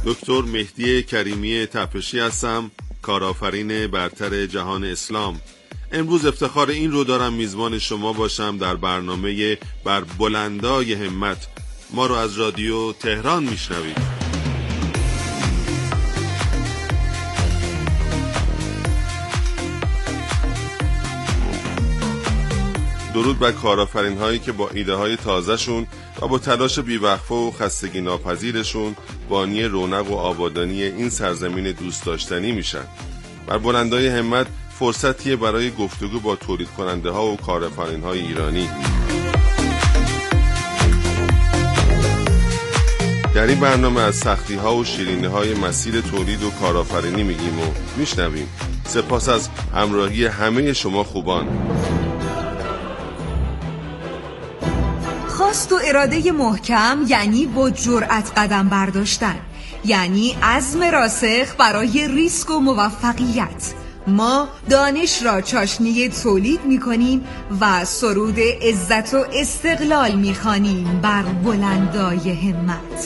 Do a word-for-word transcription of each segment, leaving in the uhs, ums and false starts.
دکتر مهدی کریمی تپشی هستم، کارآفرین برتر جهان اسلام. امروز افتخار این رو دارم میزبان شما باشم در برنامه بر بلندای همت. ما رو از رادیو تهران میشنوید. درود بر کارآفرین هایی که با ایده های تازه شون و با تلاش بیوقفه و خستگی ناپذیرشون بانی رونق و آبادانی این سرزمین دوست داشتنی میشن. بر بلندای همت فرصتیه برای گفتگو با تولید کننده ها و کارآفرین های ایرانی. در این برنامه از سختی ها و شیرینی های مسیر تولید و کارآفرینی میگیم و میشنویم. سپاس از همراهی همه شما خوبان. خواست و اراده محکم یعنی با جرأت قدم برداشتن، یعنی عزم راسخ برای ریسک و موفقیت. ما دانش را چاشنی تولید می‌کنیم و سرود عزت و استقلال می‌خوانیم بر بلندای همت.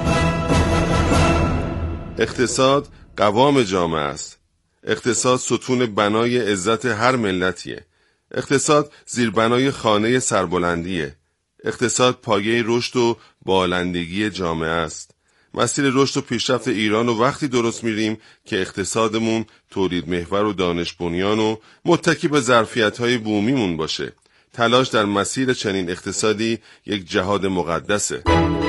اقتصاد قوام جامعه است. اقتصاد ستون بنای عزت هر ملتیه. اقتصاد زیربنای خانه سربلندیه. اقتصاد پایه رشد و بالندگی جامعه است. مسیر رشد و پیشرفت ایران رو وقتی درست میریم که اقتصادمون تولید محور و دانش بنیان و متکی به ظرفیت‌های بومیمون باشه. تلاش در مسیر چنین اقتصادی یک جهاد مقدسه.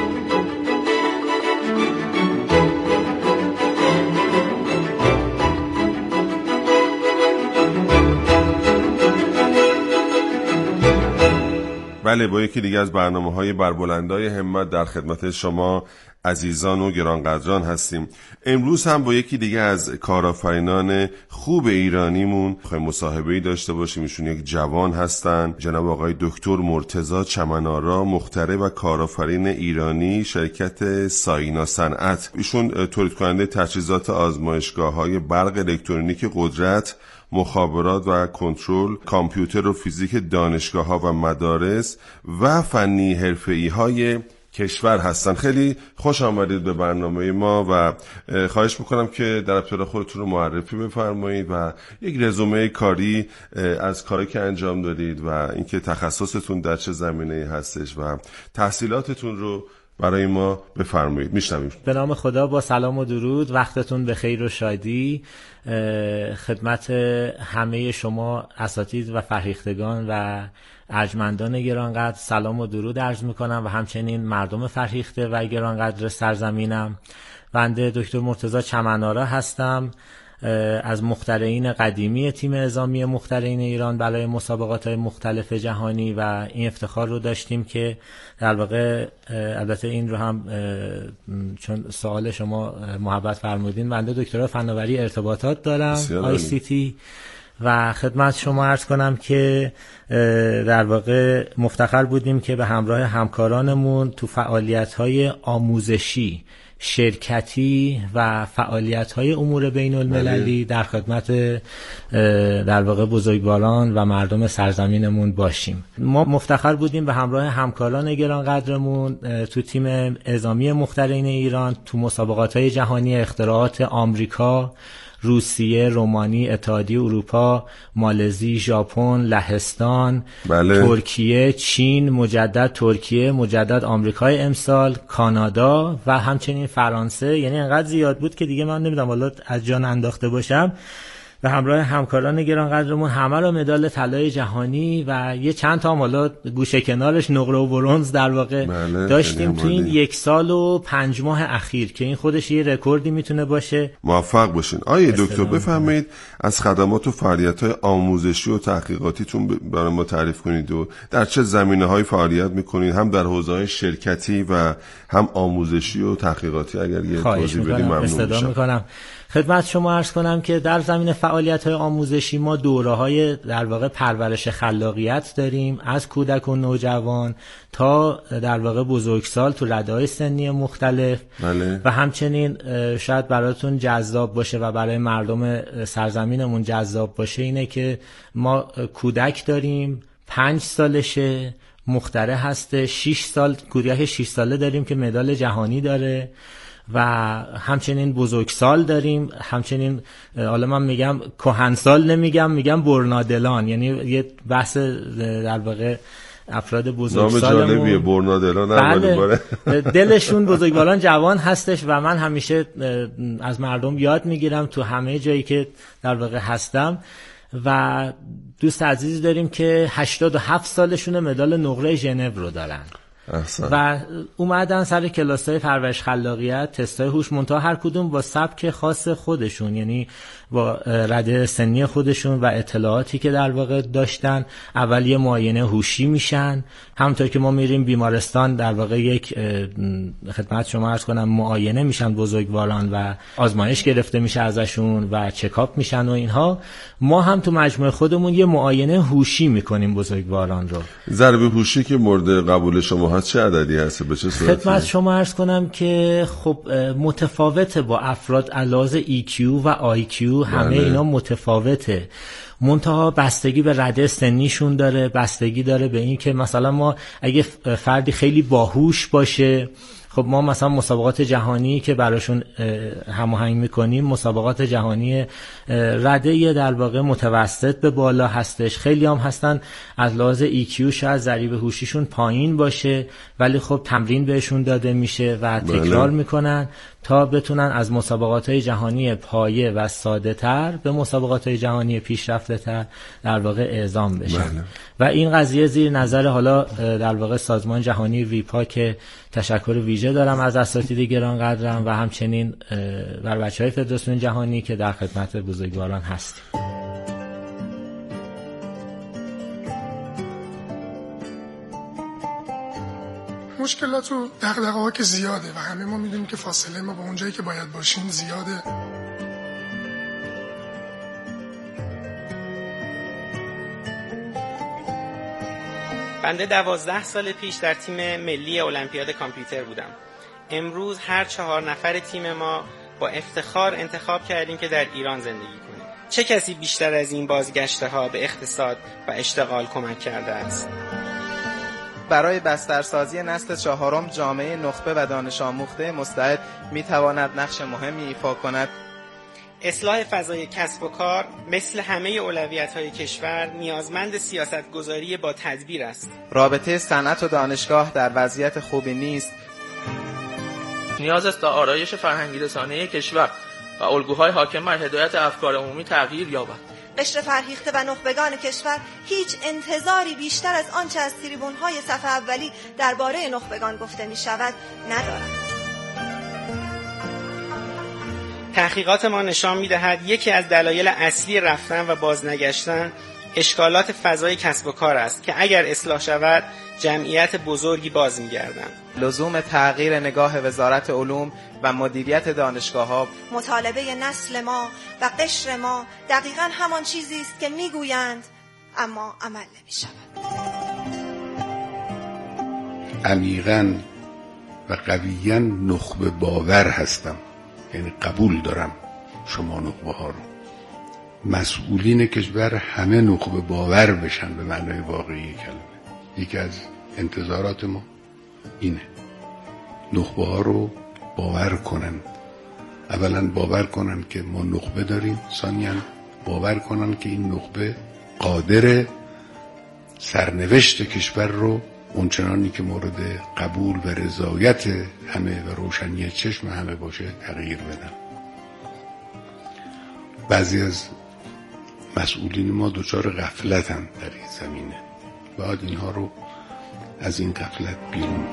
بله، با یکی دیگه از برنامه‌های بر بلندای همت در خدمت شما عزیزان و گرانقدران هستیم. امروز هم با یکی دیگه از کارآفرینان خوب ایرانیمون خواهیم مصاحبه‌ای داشته باشیم. ایشون یک جوان هستن، جناب آقای دکتر مرتضی چمن‌آرا، مخترع و کارآفرین ایرانی، شرکت ساینا صنعت. ایشون تولید کننده تجهیزات آزمایشگاه‌های برق الکترونیک قدرت، مخابرات و کنترل، کامپیوتر و فیزیک دانشگاه‌ها و مدارس و فنی حرفه‌ای‌های کشور هستن. خیلی خوش آمدید به برنامه ما و خواهش میکنم که در ابتدا خودتون رو معرفی بفرمایید و یک رزومه کاری از کاری که انجام دادید و اینکه تخصصتون در چه زمینه‌ای هستش و تحصیلاتتون رو برای ما بفرمایید. میشنویم. به نام خدا، با سلام و درود، وقتتون به خیر و شادی. خدمت همه شما اساتید و فرهیختگان و ارجمندان گرانقدر سلام و درود عرض میکنم و همچنین مردم فرهیخته و گرانقدر سرزمینم. بنده دکتر مرتضی چمن‌آرا هستم، از مخترعین قدیمی تیم اعزامی مخترعین ایران برای مسابقات‌های مختلف جهانی و این افتخار رو داشتیم که در واقع البته این رو هم چون سوال شما محبت فرمودین، بنده دکترا فناوری ارتباطات دارم آی سی تی و خدمت شما عرض کنم که در واقع مفتخر بودیم که به همراه همکارانمون تو فعالیت‌های آموزشی، شرکتی و فعالیت‌های امور بین المللی در خدمت در واقع بزرگواران و مردم سرزمینمون باشیم. ما مفتخر بودیم به همراه همکاران گرانقدرمون تو تیم اعزامی مخترعین ایران تو مسابقات‌های جهانی اختراعات آمریکا، روسیه، رومانی، اتحادیه اروپا، مالزی، ژاپن، لهستان، بله. ترکیه، چین، مجدد ترکیه، مجدد آمریکای امسال، کانادا و همچنین فرانسه. یعنی انقدر زیاد بود که دیگه من نمیدونم والا از جان انداخته باشم. و همراه همکاران گرانقدرمون همه رو مدال طلای جهانی و یه چند تا حالا گوشه کنارش نقره و برنز در واقع بله، داشتیم تو این یک سال و پنج ماه اخیر که این خودش یه رکوردی میتونه باشه. موفق باشین. آیه دکتر بفرمایید از خدمات و فعالیت‌های آموزشی و تحقیقاتیتون برای ما تعریف کنید و در چه زمینه‌های فعالیت می‌کنید، هم در حوزه‌های شرکتی و هم آموزشی و تحقیقاتی. اگر یه توضیح بدید ممنون میشم. خدمت شما عرض کنم که در زمینه فعالیت‌های آموزشی ما دوره‌های در واقع پرورش خلاقیت داریم، از کودک و نوجوان تا در واقع بزرگسال تو رده‌های سنی مختلف. بله. و همچنین شاید براتون جذاب باشه و برای مردم سرزمینمون جذاب باشه اینه که ما کودک داریم پنج سالشه، مخترع هسته، شش سال کودک شش ساله داریم که مدال جهانی داره و همچنین بزرگسال داریم، همچنین حالا من میگم کهنسال نمیگم، میگم برنادلان، یعنی یه بحث در واقع افراد بزرگسالمون. نام جالبیه برنادلان. بله دلشون بزرگواران جوان هستش و من همیشه از مردم یاد میگیرم تو همه جایی که در واقع هستم. و دوست عزیزی داریم که هشتاد و هفت سالشونه، مدال نقره ژنو رو دارن. احسن. و اومدن سر کلاس‌های پرورش خلاقیت، تستای هوش، منتها هر کدوم با سبک خاص خودشون، یعنی با رده سنی خودشون و اطلاعاتی که در واقع داشتن. اول یه معاینه هوشی میشن، همونطور که ما میریم بیمارستان در واقع یک خدمت شما عرض کنم معاینه میشن بزرگواران و آزمایش گرفته میشه ازشون و چکاپ میشن و اینها. ما هم تو مجموعه خودمون یه معاینه هوشی میکنیم بزرگواران رو. ضربه هوشی که مورد قبول شما هست چه عددی هست؟ به چه صورتی؟ خدمت شما عرض کنم که خب متفاوته با افراد علاوه ای کیو و آی کیو، همه بله. اینا متفاوته، منتها بستگی به رده سنیشون داره، بستگی داره به این که مثلا ما اگه فردی خیلی باهوش باشه، خب ما مثلا مسابقات جهانی که براشون هماهنگ میکنیم مسابقات جهانی رده در واقع متوسط به بالا هستش. خیلی هم هستن از لحاظ ای کیو شاید ضریب هوشیشون پایین باشه ولی خب تمرین بهشون داده میشه و تکرار بله. میکنن تا بتونن از مسابقات جهانی پایه و ساده تر به مسابقات جهانی پیشرفته تر در واقع اعزام بشن بله. و این قضیه زیر نظر حالا در واقع سازمان جهانی ویپا که تشکر ویژه دارم از اساتید گرانقدرم و همچنین بر بچهای فدراسیون جهانی که در خدمت بزرگواران هست. مشکلات و دغدغه‌ها که زیاده و همه ما میدونیم که فاصله ما با اونجایی که باید باشیم زیاده. بنده دوازده سال پیش در تیم ملی المپیاد کامپیوتر بودم. امروز هر چهار نفر تیم ما با افتخار انتخاب کردیم که در ایران زندگی کنیم. چه کسی بیشتر از این بازگشته ها به اقتصاد و اشتغال کمک کرده است؟ برای بسترسازی نسل چهارم جامعه نخبه و دانش آموخته مستعد میتواند نقش مهمی ایفا کند. اصلاح فضای کسب و کار مثل همه اولویت‌های کشور نیازمند سیاست‌گذاری با تدبیر است. رابطه صنعت و دانشگاه در وضعیت خوبی نیست. نیاز است تا آرایش فرهنگی رسانه کشور و الگوهای حاکم بر هدایت افکار عمومی تغییر یابد. قشر فرهیخته و نخبگان کشور هیچ انتظاری بیشتر از آنچه از تریبون‌های صف اولی درباره نخبگان گفته می‌شود ندارند. تحقیقات ما نشان می‌دهد یکی از دلایل اصلی رفتن و بازنگشتن اشکالات فضای کسب و کار است که اگر اصلاح شود جمعیت بزرگی باز می‌گردند. لزوم تغییر نگاه وزارت علوم و مدیریت دانشگاه‌ها. مطالبه نسل ما و قشر ما دقیقاً همان چیزی است که می‌گویند اما عمل نمی‌شود. عمیقاً و قویاً نخبه باور هستم، یعنی قبول دارم شما نخبه ها رو. مسئولین کشور همه نخبه باور بشن به معنای واقعی کلمه. یکی از انتظارات ما اینه، نخبه ها رو باور کنن. اولا باور کنن که ما نخبه داریم، ثانیاً باور کنن که این نخبه قادر سرنوشت کشور رو اونچنانی که مورد قبول و رضایت همه و روشنی چشم همه باشه تغییر بدن. بعضی از مسئولین ما دچار غفلتن در این زمینه، باید اینها رو از این غفلت بیرون.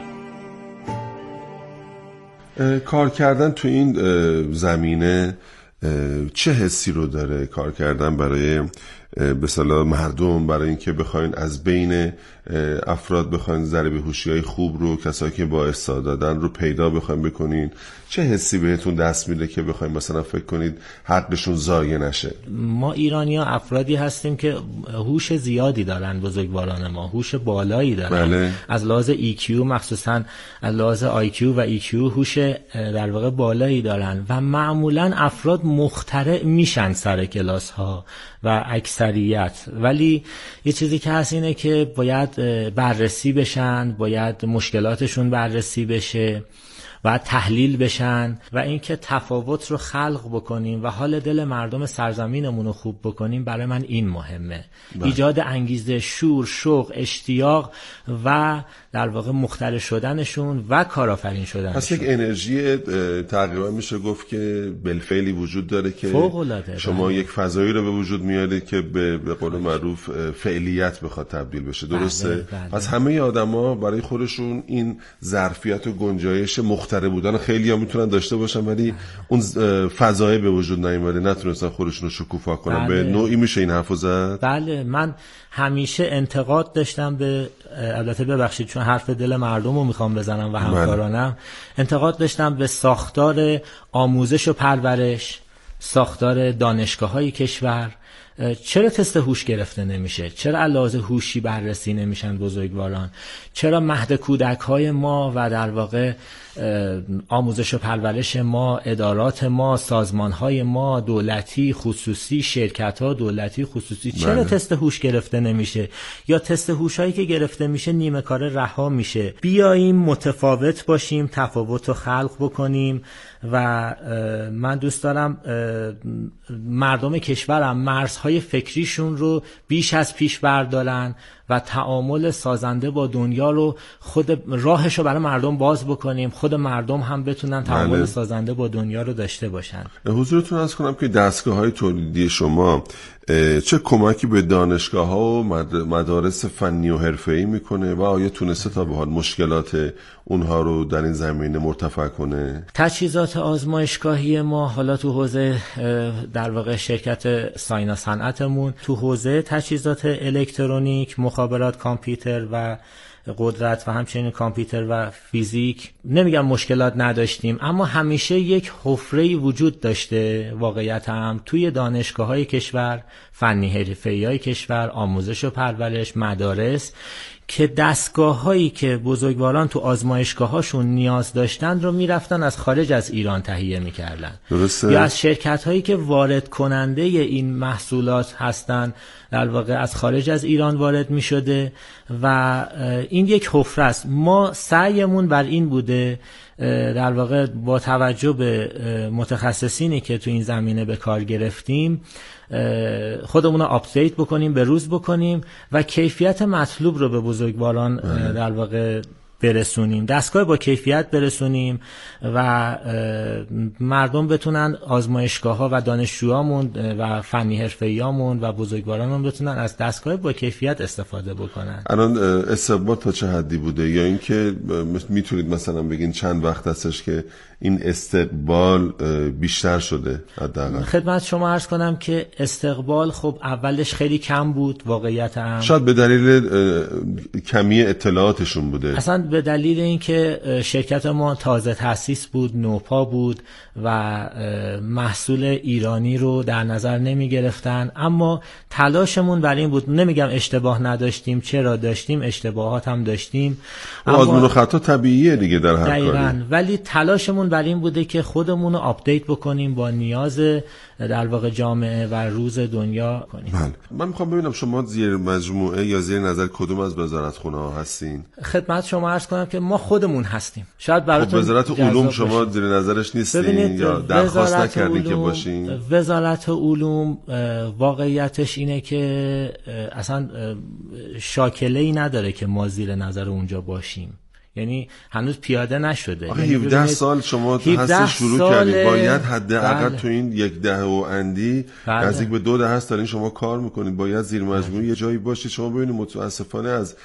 کار کردن تو این زمینه چه حسی رو داره؟ کار کردن برای به اصطلاح مردم، برای اینکه بخواین از بین افراد بخواین ضریب هوشی‌های خوب رو، کسایی که با استعدادن رو پیدا بخواین بکنین، چه حسی بهتون دست میده که بخواین مثلا فکر کنید حقشون ضایع نشه؟ ما ایرانی‌ها افرادی هستیم که هوش زیادی دارن، بزرگواران ما هوش بالایی دارن. بله. از لحاظ ای کیو مخصوصا از لحاظ آی کیو و ای کیو هوش در واقع بالایی دارن و معمولا افراد مخترع میشن سر کلاس ها و اکثریت، ولی یه چیزی که هست اینه که باید بررسی بشن، باید مشکلاتشون بررسی بشه و تحلیل بشن و اینکه تفاوت رو خلق بکنیم و حال دل مردم سرزمینمون رو خوب بکنیم، برای من این مهمه. بله. ایجاد انگیزه، شور، شوق، اشتیاق و در واقع مختل شدنشون و کارآفرین شدنشون. پس یک انرژی تقریبا میشه گفت که بالفعلی وجود داره که شما یک فضایی رو به وجود میارید که به به قول معروف فعلیت بخواد تبدیل بشه. درسته؟ بله، بله. پس همه آدما برای خودشون این ظرفیت و گنجایش مخترع بودن خیلی ها میتونن داشته باشن، ولی اون فضایی به وجود نیومده، نتونستن خودشون رو شکوفا کنن. بله. به نوعی میشه این حرفو زد. بله، من همیشه انتقاد داشتم به، البته ببخشید چون حرف دل مردم رو میخوام بزنم و همکارانم، انتقاد داشتم به ساختار آموزش و پرورش، ساختار دانشگاه‌های کشور. چرا تست هوش گرفته نمیشه؟ چرا علاوه هوشی بررسی نمیشن بزرگواران؟ چرا مهد کودک‌های ما و در واقع آموزش و پرورش ما، ادارات ما، سازمان‌های ما، دولتی، خصوصی، شرکت‌ها دولتی، خصوصی، چرا بله. تست هوش گرفته نمیشه؟ یا تست هوشایی که گرفته میشه نیمه کاره رها میشه. بیاییم متفاوت باشیم، تفاوت رو خلق بکنیم و من دوست دارم مردم کشورم مرزهای فکریشون رو بیش از پیش بردارن و تعامل سازنده با دنیا رو خود راهش رو برای مردم باز بکنیم، خود مردم هم بتونن تعامل بله. سازنده با دنیا رو داشته باشن. حضورتون عرض کنم که دستگاه‌های تولیدی شما چه کمکی به دانشگاه‌ها و مدارس فنی و حرفه‌ای میکنه و آیا تونسته تا به حال مشکلات اونها رو در این زمینه مرتفع کنه؟ تجهیزات آزمایشگاهی ما حالا تو حوزه در واقع شرکت ساینا صنعتمون، تو حوزه تجهیزات الکترونیک، مخابرات، کامپیوتر و قدرت و همچنین کامپیوتر و فیزیک، نمیگم مشکلات نداشتیم، اما همیشه یک حفره‌ای وجود داشته واقعیت هم توی دانشگاه‌های کشور، فنی حرفه‌ای‌های کشور، آموزش و پرورش، مدارس، که دستگاه‌هایی که بزرگواران تو آزمایشگاه‌هاشون نیاز داشتن رو میرفتن از خارج از ایران تهیه می‌کردن. درسته. یا از شرکت‌هایی که وارد کننده این محصولات هستن در واقع از خارج از ایران وارد می‌شده و این یک حفره است. ما سعیمون بر این بوده در واقع با توجه به متخصصینی که تو این زمینه به کار گرفتیم خودمون رو آپدیت بکنیم، به روز بکنیم و کیفیت مطلوب رو به بزرگواران در واقع برسونیم، دستگاه با کیفیت برسونیم و مردم بتونن آزمایشگاه‌ها و دانشجوهامون و فنی حرفه‌ایامون و بزرگوارانمون بتونن از دستگاه با کیفیت استفاده بکنن. الان استقبال تا چه حدی بوده یا اینکه میتونید مثلا بگین چند وقت هستش که این استقبال بیشتر شده؟ حداقل خدمت شما عرض کنم که استقبال خب اولش خیلی کم بود واقعیت هم. شاید به دلیل کمی اطلاعاتشون بوده. اصلا به دلیل اینکه شرکت ما تازه تأسیس بود، نوپا بود و محصول ایرانی رو در نظر نمی گرفتن، اما تلاشمون بر این بود، نمیگم اشتباه نداشتیم، چرا داشتیم، اشتباهات هم داشتیم، آزمون و خطا طبیعیه دیگه در هر کاری، ولی تلاشمون بر این بوده که خودمون رو آپدیت بکنیم با نیاز در واقع جامعه و روز دنیا کنیم. بله. من میخوام ببینم شما زیر مجموعه یا زیر نظر کدوم از وزارتخونه ها هستین؟ خدمت شما عرض کنم که ما خودمون هستیم. شاید براتون وزارت علوم شما زیر نظرش نیستین یا درخواست نکردین که باشین؟ وزارت علوم واقعیتش اینه که اصلا شاکله‌ای نداره که ما زیر نظر اونجا باشیم، یعنی هنوز پیاده نشده. آخه هفده سال شما هست شروع کردید، باید حداقل تو این یک دهه و اندی نزدیک به دو دهه هست دارین شما کار میکنید، باید زیر مجموعه یه جایی باشید. شما ببینید متاسفانه از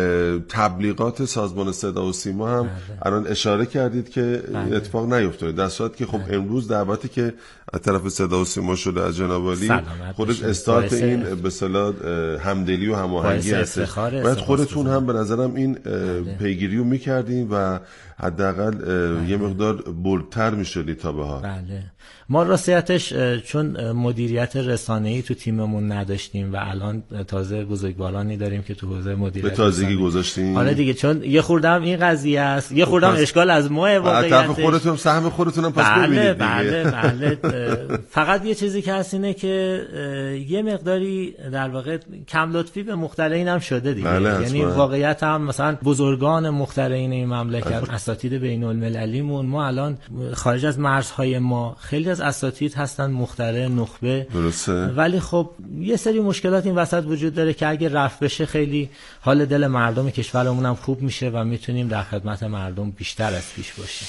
تبلیغات سازمان صدا و سیما هم الان اشاره کردید که بله. اتفاق نیفتاده، در صورتی که خب بله. امروز دعوتی که از طرف صدا و سیما شده از جناب عالی خودش استارت این به اصطلاح همدلی و هماهنگی هست. باید خودتون هم به نظرم این پیگیری رو میکردین و حداقل یه مقدار بولتر میشدی تا به حال. بله. ما راستیتش چون مدیریت رسانه‌ای تو تیممون نداشتیم و الان تازه بزرگوارانی داریم که تو حوزه مدیریت به تازگی گذاشتیم. آره دیگه، چون یه خوردم این قضیه است، یه خوردم اشکال از ما واقعیتش. طرف خودتون سهم خودتونم پس بله ببینید دیگه. بله بله. فقط یه چیزی که هست اینه که یه مقداری در واقع کم لطفی به مخترعین هم شده دیگه. بله یعنی واقعیت هم مثلا بزرگان مخترعین این مملکت اساتید بین المللیمون، ما الان خارج از مرزهای ما خیلی از اساتید هستن مخترع نخبه، درسته، ولی خب یه سری مشکلات این وسط وجود داره که اگه رفع بشه خیلی حال دل مردم کشورمون هم خوب میشه و میتونیم در خدمت مردم بیشتر از پیش باشیم.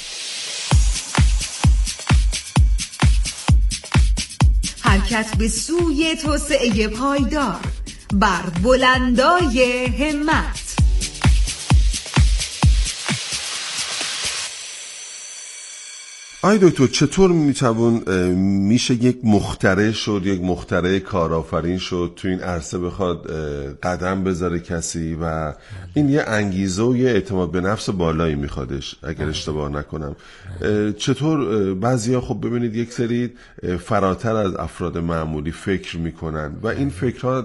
حرکت به سوی توسعه پایدار بر بلندای همت. آی دکتر، چطور میتوان میشه یک مخترع شد، یک مخترع کارآفرین شد تو این عرصه بخواد قدم بذاره کسی و این یه انگیزه و یه اعتماد به نفس بالایی میخوادش اگر اشتباه نکنم. چطور بعضیا خب ببینید یک سری فراتر از افراد معمولی فکر میکنن و این فکرها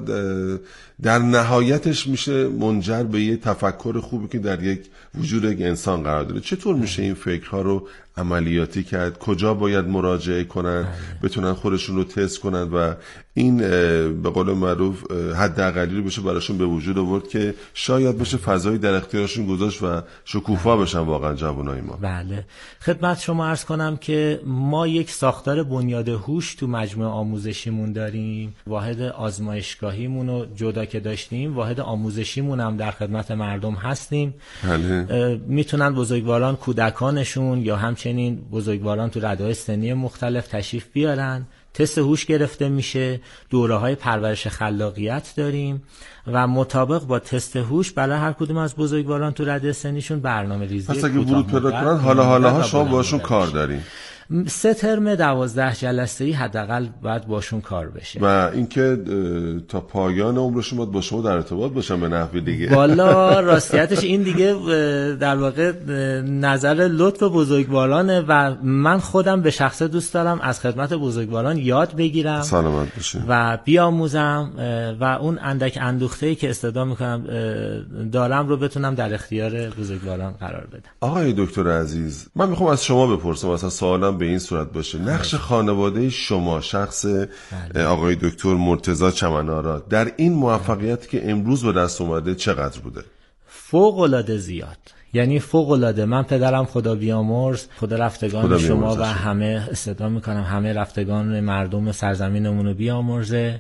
در نهایتش میشه منجر به یه تفکر خوبی که در یک وجود یک انسان قرار داره. چطور میشه این فکرها رو عملیاتی کرد؟ کجا باید مراجعه کنن بتونن خودشون رو تست کنن و این به قول معروف حداقلی رو بشه براشون به وجود آورد که شاید بشه فضایی در اختیارشون گذاشت و شکوفا بشن واقعا جوانای ما؟ بله، خدمت شما عرض کنم که ما یک ساختار بنیاد هوش تو مجموعه آموزشیمون داریم. واحد آزمایشگاهیمون رو جدا که داشتیم، واحد آموزشیمون هم در خدمت مردم هستیم. بله. میتونن بزرگواران کودکانشون یا همچنین بزرگواران تو رده‌های سنی مختلف تشریف بیارن. تست هوش گرفته میشه، دوره‌های پرورش خلاقیت داریم و مطابق با تست هوش برای هر کدوم از بزرگواران تو رده سنیشون برنامه ریزی پس اگه ورود پیدا کنن حالا حالا ها شما باشون کار دارین. سه ترم دوازده جلسه‌ای حداقل باید باشون کار بشه و اینکه تا پایان عمرشون باید با شما در ارتباط باشن به نحوی دیگه. والا راستیتش این دیگه در واقع نظر لطف بزرگوارانه و من خودم به شخصه دوست دارم از خدمت بزرگواران یاد بگیرم، سلامت باشین، و بیاموزم و اون اندک اندوخته‌ای که استعداد میکنم دارم رو بتونم در اختیار بزرگواران قرار بدم. آقای دکتر عزیز، من میخوام از شما بپرسم، مثلا سوالم به این صورت باشه، نقش خانواده شما، شخص آقای دکتر مرتضی چمن‌آرا در این موفقیت که امروز به دست اومده چقدر بوده؟ فوق العاده زیاد، یعنی فوق العاده. من پدرم خدا بیامرز، خدا رفتگان خدا شما و همه استدعا میکنم همه رفتگان مردم سرزمینمون رو بیامرزه.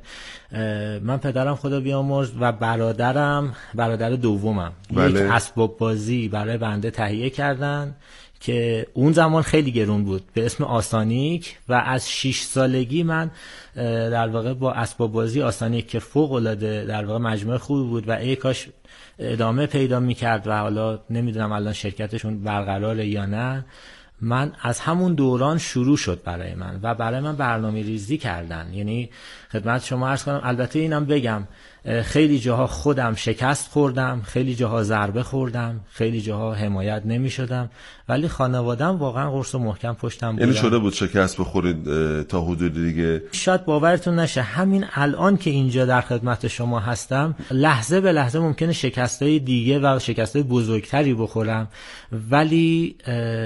من پدرم خدا بیامرز و برادرم برادر دومم بله. یک اسباب بازی برای بنده تهیه کردن که اون زمان خیلی گرون بود به اسم آسانیک و از شش سالگی من در واقع با اسباب بازی آسانیک که فوق العاده در واقع مجموعه خوبی بود و ای کاش ادامه پیدا میکرد و حالا نمیدونم الان شرکتشون برقراره یا نه، من از همون دوران شروع شد برای من و برای من برنامه ریزی کردن. یعنی خدمت شما عرض کنم، البته اینم بگم خیلی جاها خودم شکست خوردم، خیلی جاها ضربه خوردم، خیلی جاها حمایت نمی شدم، ولی خانوادم واقعا قرص و محکم پشتم بودن. یعنی شده بود شکست بخورید تا حدود دیگه؟ شاید باورتون نشه همین الان که اینجا در خدمت شما هستم لحظه به لحظه ممکنه شکستای دیگه و شکستای بزرگتری بخورم، ولی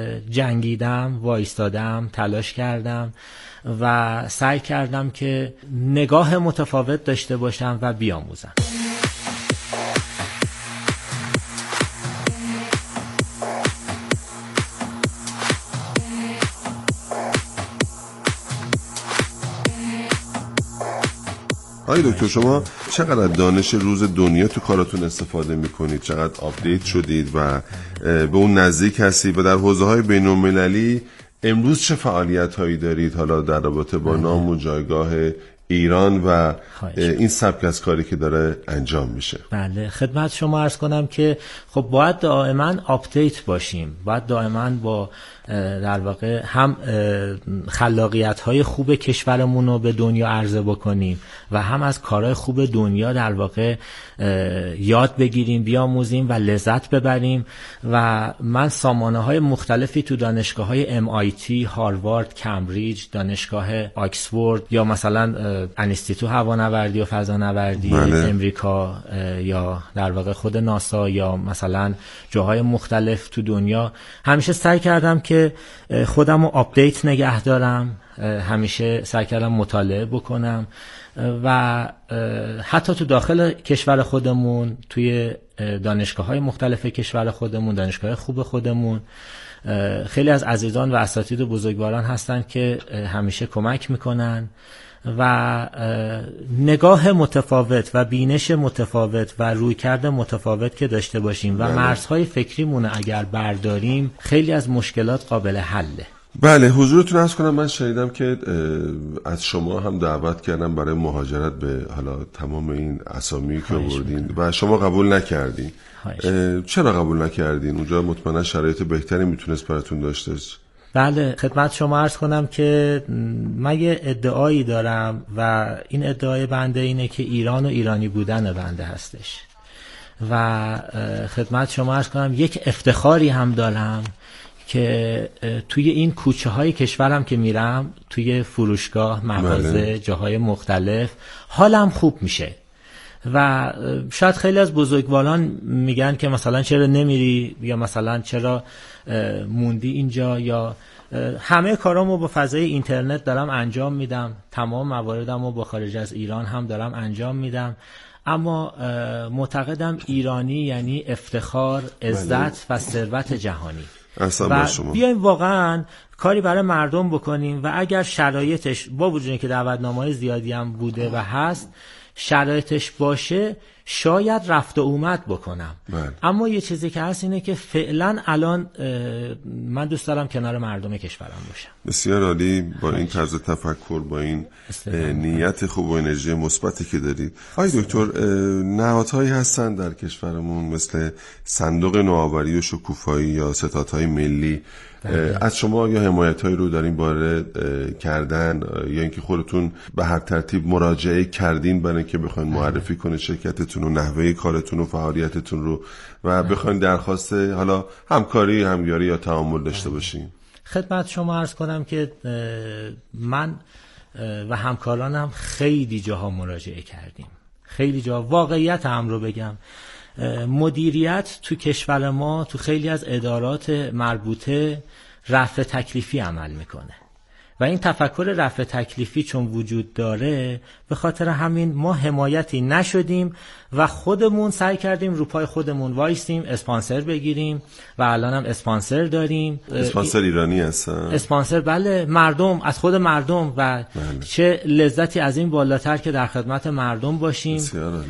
جنگیدم، وایستادم، تلاش کردم و سعی کردم که نگاه متفاوت داشته باشم و بیاموزم. آقای دکتر، شما چقدر دانش روز دنیا تو کاراتون استفاده میکنید؟ چقدر آپدیت شدید و به اون نزدیک هستید و در حوزه‌های بین‌المللی امروز چه فعالیت هایی دارید حالا در رابطه با نام و جایگاه ایران و این سبک از کاری که داره انجام میشه؟ بله، خدمت شما عرض کنم که خب باید دائما آپدیت باشیم، باید دائما با در واقع هم خلاقیت های خوب کشورمون رو به دنیا عرضه بکنیم و هم از کارهای خوب دنیا در واقع یاد بگیریم، بیاموزیم و لذت ببریم. و من سامانه های مختلفی تو دانشگاه های ام آی تی، هاروارد، کمبریج، دانشگاه آکسفورد یا مثلا انستیتو هوانوردی و فضانوردی بله. امریکا یا در واقع خود ناسا یا مثلا جاهای مختلف تو دنیا همیشه سعی کردم که خودم رو آپدیت نگه دارم، همیشه سعی کردم مطالعه بکنم و حتی تو داخل کشور خودمون، توی دانشگاه‌های مختلف کشور خودمون، دانشگاه خوب خودمون، خیلی از عزیزان و اساتید و بزرگواران هستن که همیشه کمک میکنن و نگاه متفاوت و بینش متفاوت و رویکرد متفاوت که داشته باشیم و مرزهای فکریمون اگر برداریم، خیلی از مشکلات قابل حله. بله، حضورتون عرض کنم من شنیدم که از شما هم دعوت کردم برای مهاجرت به حالا تمام این اسامی که آوردین و شما قبول نکردین. چرا قبول نکردین؟ اونجا مطمئنا شرایط بهتری میتونست براتون داشته. بله، خدمت شما عرض کنم که من یه ادعایی دارم و این ادعای بنده اینه که ایران و ایرانی بودن بنده هستش و خدمت شما عرض کنم یک افتخاری هم دارم که توی این کوچه های کشورم که میرم، توی فروشگاه، مغازه، جاهای مختلف حالم خوب میشه و شاید خیلی از بزرگواران میگن که مثلا چرا نمیری یا مثلا چرا موندی اینجا، یا همه کارامو با فضای اینترنت دارم انجام میدم، تمام مواردمو با خارج از ایران هم دارم انجام میدم، اما معتقدم ایرانی یعنی افتخار، عزت و ثروت جهانی و بیایم واقعا کاری برای مردم بکنیم و اگر شرایطش با وجود که دعوتنامه‌های زیادی هم بوده و هست، شرایطش باشه شاید رفت و اومد بکنم. بله. اما یه چیزی که هست اینه که فعلا الان من دوست دارم کنار مردم کشورم باشم. بسیار عالی. با این طرز تفکر، با این نیت خوب و انرژی مثبتی که دارید، آقای دکتر، نهادهایی هستن در کشورمون مثل صندوق نوآوری و شکوفایی یا ستادهای ملی، بله. از شما یا حمایت‌هایی رو در این باره کردن یا اینکه خودتون به هر ترتیب مراجعه کردین برای اینکه بخواید معرفی کنید شرکتتون و نحوه کارتون و فعالیتتون رو و بخواید درخواست حالا همکاری، همکاری یا تعامل داشته باشین؟ خدمت شما عرض کنم که من و همکارانم خیلی جاها مراجعه کردیم، خیلی جا. واقعیت هم رو بگم، مدیریت تو کشور ما تو خیلی از ادارات مربوطه رفع تکلیفی عمل میکنه و این تفکر رفع تکلیفی چون وجود داره، به خاطر همین ما حمایتی نشدیم و خودمون سعی کردیم رو پای خودمون وایسیم، اسپانسر بگیریم و الان هم اسپانسر داریم. اسپانسر ایرانی هستن؟ اسپانسر بله، مردم، از خود مردم و بله. چه لذتی از این بالاتر که در خدمت مردم باشیم.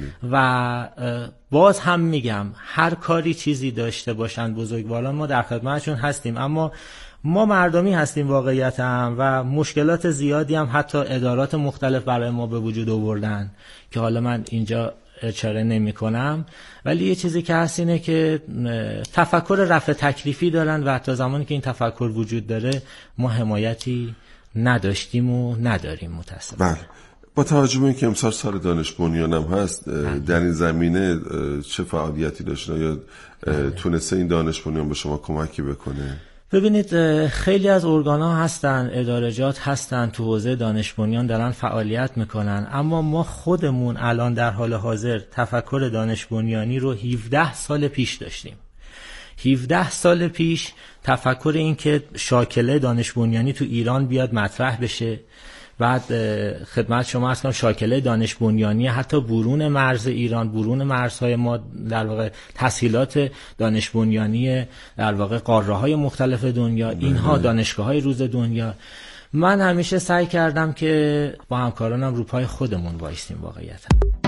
و باز هم میگم هر کاری چیزی داشته باشن بزرگواران، ما در خدمتشون هستیم، اما ما مردمی هستیم واقعیت هم و مشکلات زیادی هم حتی ادارات مختلف برای ما به وجود آوردن که حالا من اینجا اشاره نمی کنم، ولی یه چیزی که هست اینه که تفکر رفع تکلیفی دارن و حتی زمانی که این تفکر وجود داره ما حمایتی نداشتیم و نداریم متاسفانه. بله. با توجه به اینکه امسال سال دانش بنیان هم هست، در این زمینه چه فعالیتی داشتن یا تونسته این دانش بنیان به شما کمکی بکنه؟ ببینید، خیلی از ارگان‌ها هستن، ادارجات هستن تو حوزه دانش بنیان دارن فعالیت میکنن، اما ما خودمون الان در حال حاضر تفکر دانش بنیانی رو هفده سال پیش داشتیم. هفده سال پیش تفکر این که شاکله دانش بنیانی تو ایران بیاد مطرح بشه، بعد خدمت شما عرض کنم شاکله دانش بنیانی حتی برون مرز ایران، برون مرزهای ما، در واقع تسهیلات دانش بنیانی در واقع قاره‌های مختلف دنیا، اینها دانشگاه‌های روز دنیا. من همیشه سعی کردم که با همکارانم رو پای خودمون وایسیم واقعیت.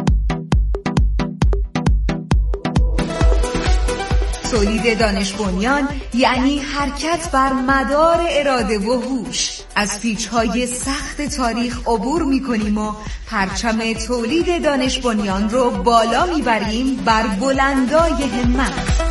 تولید دانش بنیان یعنی حرکت بر مدار اراده و هوش. از پیچ‌های سخت تاریخ عبور می‌کنیم و پرچم تولید دانش بنیان رو بالا می‌بریم بر بلندای همت.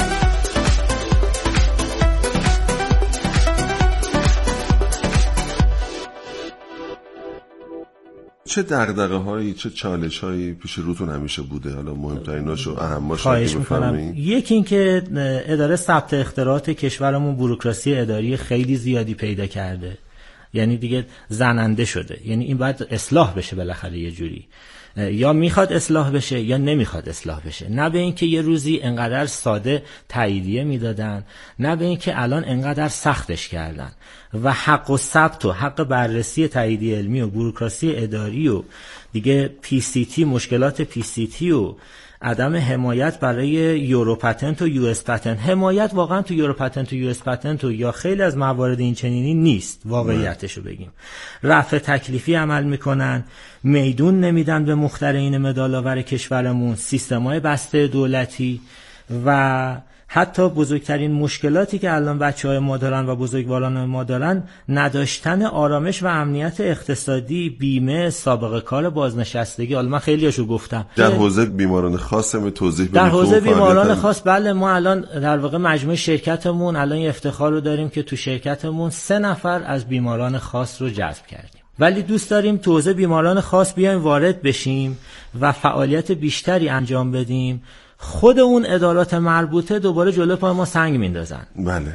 چه دغدغه‌هایی، چه چالش‌هایی پیش روتون همیشه بوده؟ حالا مهمتریناش و اهمش رو بفرمایید. یکی این که اداره ثبت اختراعات کشورمون بوروکراسی اداری خیلی زیادی پیدا کرده یعنی دیگه زننده شده، یعنی این باید اصلاح بشه بالاخره یه جوری، یا میخواد اصلاح بشه یا نمیخواد اصلاح بشه. نه به این که یه روزی انقدر ساده تاییدیه میدادن، نه به این که الان انقدر سختش کردن و حق و ثبت و حق بررسی تاییدیه علمی و بوروکراسی اداری و دیگه پی سی تی، مشکلات پی سی تی و عدم حمایت برای یورو پتنت و یو اس پتنت. حمایت واقعا تو یورو پتنت و یو اس پتنت و یا خیلی از موارد این چنینی نیست، واقعیتشو بگیم. رفع تکلیفی عمل میکنن، میدون نمیدن به مخترعین مدال‌آور کشورمون، سیستم‌های بسته دولتی و حتی بزرگترین مشکلاتی که الان بچه‌های ما دارن و بزرگواران ما دارن، نداشتن آرامش و امنیت اقتصادی، بیمه، سابقه کار، بازنشستگی. حالا من خیلیاشو گفتم. در حوزه بیماران خاص هم توضیح بدید. در حوزه بیماران خاص بله، ما الان در واقع مجموعه شرکتمون الان یه افتخار رو داریم که تو شرکتمون سه نفر از بیماران خاص رو جذب کردیم. ولی دوست داریم تو حوزه بیماران خاص بیایم وارد بشیم و فعالیت بیشتری انجام بدیم. خود اون ادارات مربوطه دوباره جلو پای ما سنگ میندازن. بله.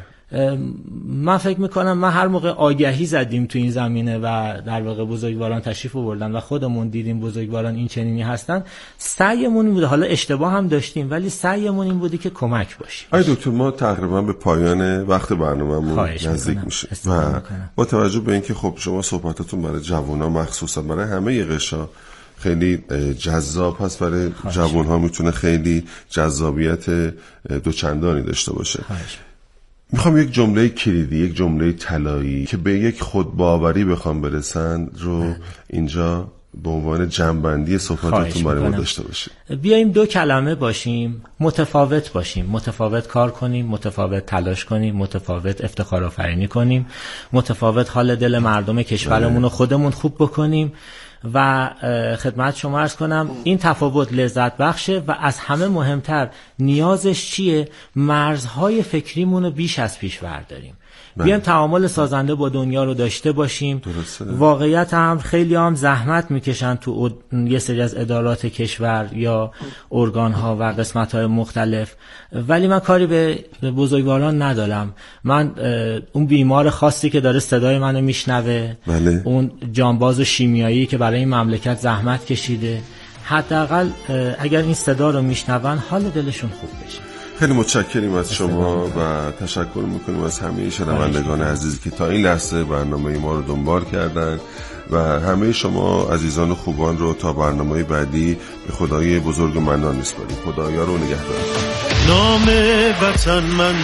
من فکر میکنم ما هر موقع آگهی زدیم تو این زمینه و در واقع بزرگواران تشریف آوردن و خودمون دیدیم بزرگواران این چنینی هستن، سعیمون این بوده، حالا اشتباه هم داشتیم ولی سعیمون این بوده که کمک باشیم. آی دکتر، ما تقریبا به پایان وقت برنامه‌مون نزدیک میشیم و با توجه به اینکه خب شما صحبتاتون برای جوونا مخصوصا برای همه قشا خیلی جذاب هست، برای جوان ها میتونه خیلی جذابیت دوچندانی داشته باشه. خواهش. میخوام یک جمله کلیدی، یک جمله طلایی که به یک خودباوری بخوام برسن رو اینجا به عنوان جنبندی صحبتاتون برای ما داشته باشید. بیایم دو کلمه باشیم، متفاوت باشیم، متفاوت کار کنیم، متفاوت تلاش کنیم، متفاوت افتخار آفرینی کنیم، متفاوت حال دل مردم کشورمون رو خودمون خوب بکنیم و خدمت شما عرض کنم این تفاوت لذت بخشه و از همه مهمتر نیازش چیه؟ مرزهای فکریمون رو بیش از پیش برداریم. بیایم تعامل سازنده با دنیا رو داشته باشیم. درسته. واقعیت هم خیلی هم زحمت میکشن تو یه سری از ادارات کشور یا ارگان‌ها و قسمت‌های مختلف، ولی من کاری به بزرگواران ندارم. من اون بیمار خاصی که داره صدای منو میشنوه، بله. اون جانباز و شیمیایی که برای این مملکت زحمت کشیده، حداقل اگر این صدا رو میشنون حال دلشون خوب بشه. خیلی متشکریم از شما و تشکر میکنیم از همه شنوندگان عزیزی که تا این لحظه برنامه ما رو دنبال کردن و همه شما عزیزان و خوبان رو تا برنامه بعدی به خدای بزرگ و منان میسپاریم. خدایا رو نگهدار. نام وطن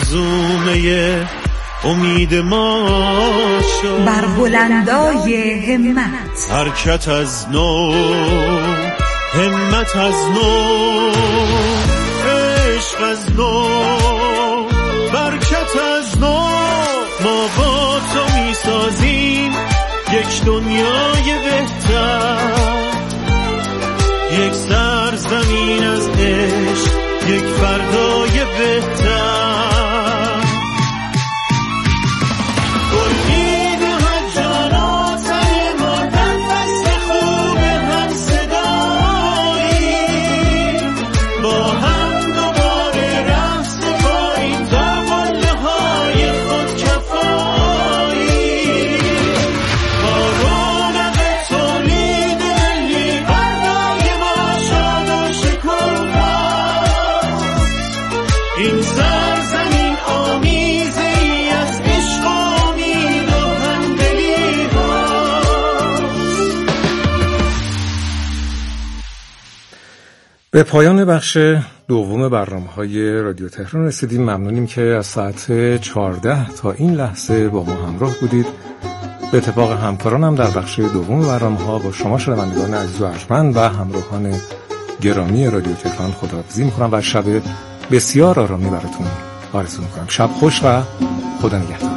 منظومه امید ما شد، بر بلندای همت حرکت از نو، همت از نو، عشق از نو، برکت از نو. ما با تو میسازیم یک دنیای بهتر، یک سرزمین از عشق، یک فردای بهتر. به پایان بخش دوم برنامه‌های رادیو تهران رسیدیم. ممنونیم که از ساعت چهارده تا این لحظه با ما همراه بودید. به اتفاق همکارانم در بخش دوم برنامه‌ها با شما شنوندگان عزیز و ارجمند و همراهان گرامی رادیو تهران خداحافظی می‌کنم و شب بسیار آرامی براتون آرزو می‌کنم. شب خوش و خدا نگهدار.